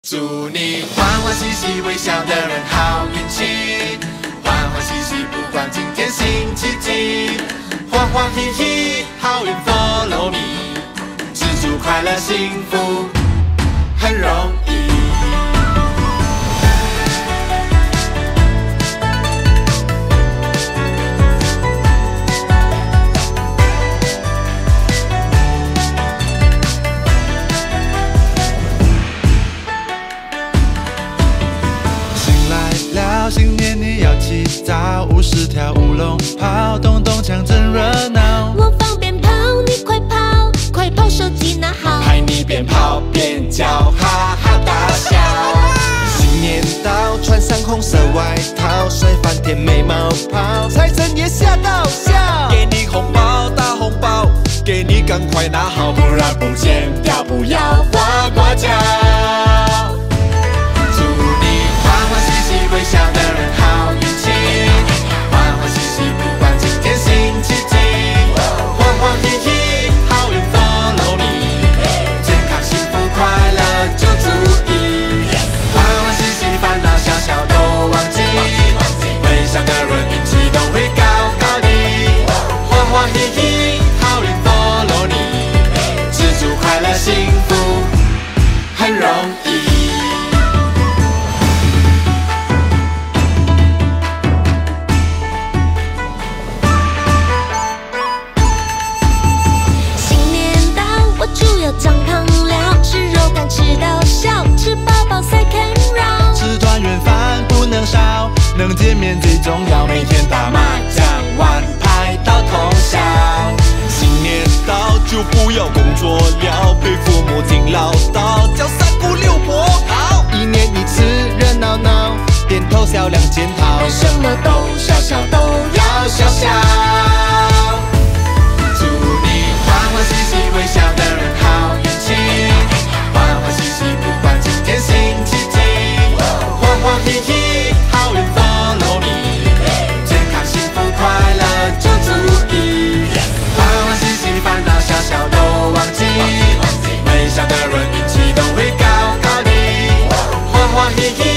祝你欢欢喜喜，微笑的人好运气，欢欢喜喜，不管今天星期几，欢欢喜喜，好运 follow me， 知足快乐幸福很容易。 新年你要起早，50条乌龙跑，咚咚锵真热闹。 我放鞭炮，你快跑，快跑，手机拿好， 拍你边跑边叫，哈哈大笑。 新年到，穿上红色外套，甩翻天没毛泡，财神爷吓到笑。给你红包，大红包，给你赶快拿好， 不然不见掉，不要花瓜脚。微笑的人好运气，欢欢喜喜，不管今天星期几，欢欢喜喜，好运 follow me， 健康幸福快乐就足以，欢欢喜喜，烦恼小小都忘记，微笑的人运气都会高高的，欢欢喜喜，好运 follow me， 知足快乐幸福很容易。 长胖了，吃肉干吃到笑，吃饱饱才肯绕。 吃团圆饭不能少，能见面最重要。 每天打麻将玩牌到通宵。 新年到就不要工作了，陪父母听唠叨，叫三姑六婆好。一年一次热闹闹，点头笑两件套， 什么都小小都要小小。 祝你欢欢喜喜，微笑的人好运气，欢欢喜喜，不管今天星期几，欢欢喜喜，好运 follow me， 健康幸福快乐就足以，欢欢喜喜，烦恼小小都忘记，微笑的人运气都会高高的，欢欢喜喜。